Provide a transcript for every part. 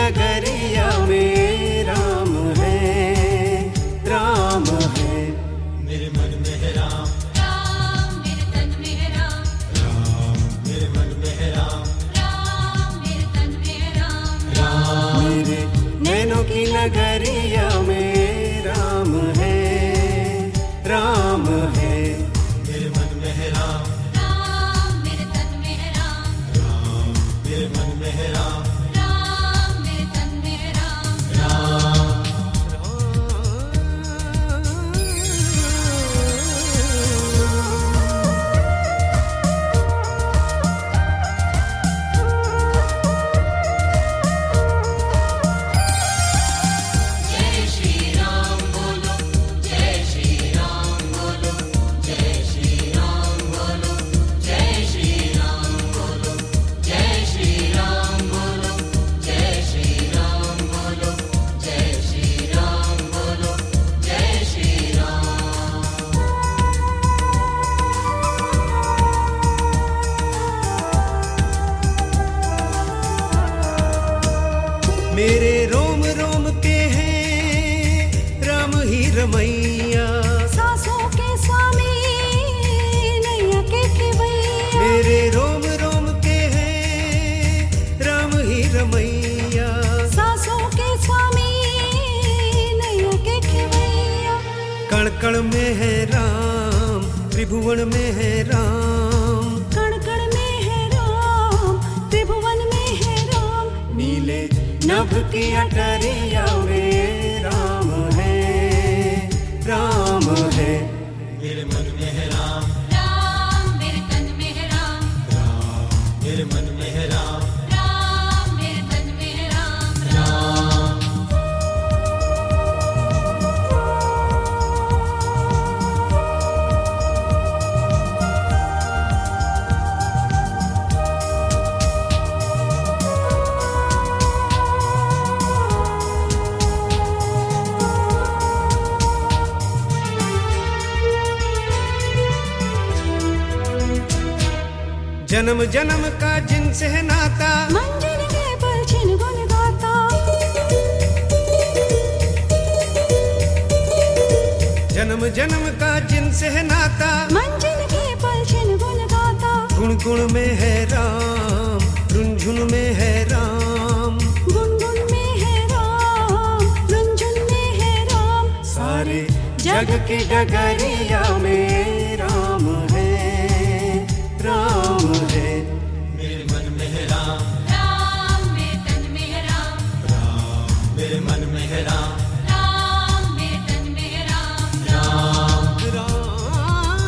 नगरिया में राम है, राम है। मेरे मन में है राम, राम मेरे तन में है राम, राम मेरे मन में है राम, राम मेरे तन में है राम, राम मेरे नैनों की नगरिया में राम है, राम है। मेरे मन में है राम, राम मेरे तन में है राम, राम मेरे मन में है राम, राम मेरे तन में है राम, राम जय श्री राम बोलो, जय श्री राम बोलो, जय श्री राम बोलो, जय श्री राम बोलो, जय श्री राम बोलो, जय श्री राम बोलो, जय श्री राम बोलो, जय श्री राम। मेरे रोम रोम के हैं राम ही रमैया, सांसों के स्वामी नैया के खेवैया, मेरे रोम रोम के हैं राम ही रमैया। सांसों के स्वामी नैया के खेवैया, कण कण में है राम, त्रिभुवन में है राम, कण कण में है राम, त्रिभुवन में है राम, नीले नभ की अटरिया में राम है, राम है। मेरे मन में है राम, राम मेरे तन में है राम, राम मेरे मन में है राम, राम मेरे तन में है राम, राम जन्म जन्म का जिनसे है नाता, मंजिल के परछिन गुन गाता, जन्म जन्म का जिनसे है नाता, मंजिल के परछिन गुन गाता, गुण गुण में है राम, रुनझुन में है राम, गुनगुन में है राम, रुंझुन में है राम, सारे जग की डगरिया में राम है, राम है। मेरे मन में है राम, राम मेरे तन में है राम, राम मेरे मन में है राम, राम मेरे तन में है राम, राम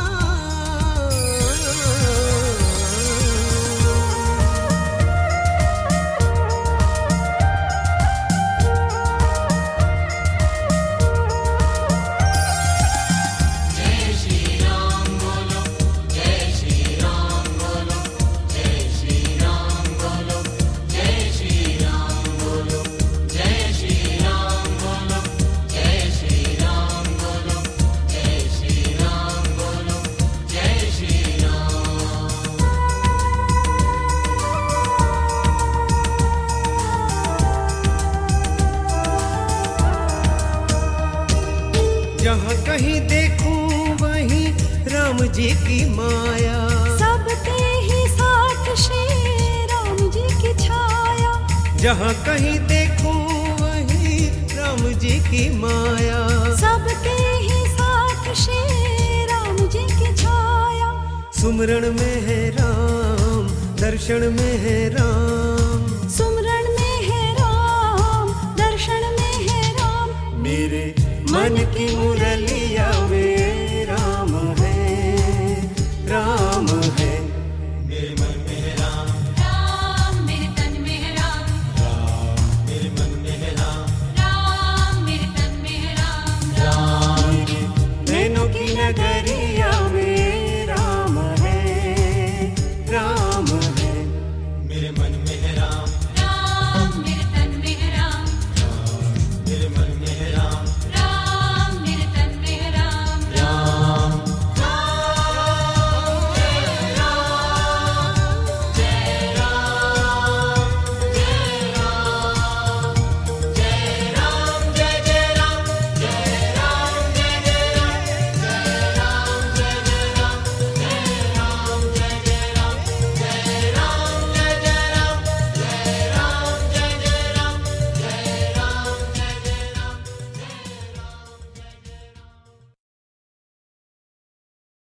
जय श्री राम बोलो, जय श्री राम बोलो, जय श्री राम बोलो, जय श्री राम बोलो, जय श्री राम बोलो, जय श्री राम बोलो, जय श्री राम बोलो, जय श्री राम। जहाँ कहीं देखूं वहीं राम जी की माया, सबके ही साथ श्री राम जी की छाया, जहाँ कहीं देखूं वहीं राम जी की माया। सबके ही साथ श्री राम जी की छाया, सुमरण में है राम, दर्शन में है राम, सुमरण में है राम, दर्शन में है राम, मेरे मन की मुरलिया में